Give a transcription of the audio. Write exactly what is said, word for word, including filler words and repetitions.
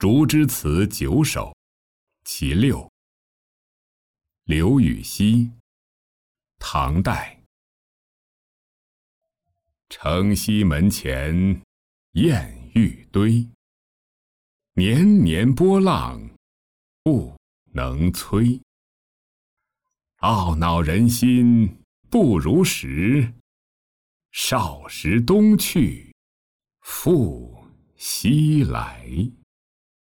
竹枝词九首，其六。刘禹锡，唐代。城西门前燕欲堆，年年波浪不能摧。懊恼人心不如时，少时东去复西来。